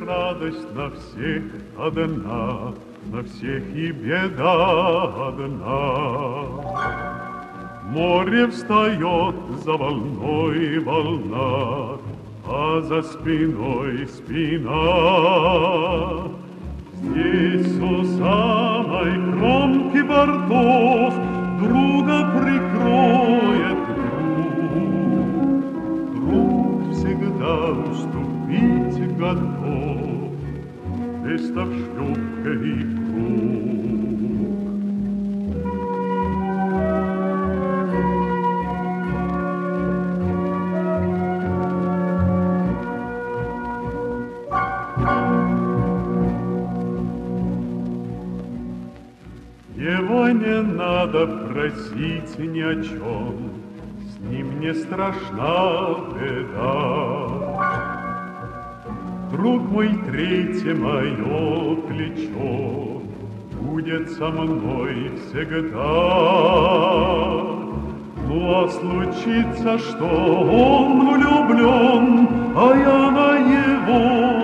радость на всех одна, на всех и беда одна. Море встает за волной волна, а за спиной спина. Здесь у самой кромки бортов друга прикроет друг. Друг всегда уступить готов, вестов шлюпка и круг. Его не надо просить ни о чем, с ним не страшна беда. Друг мой, третье мое плечо будет со мной всегда. Ну, а случится, что он влюблен, а я на его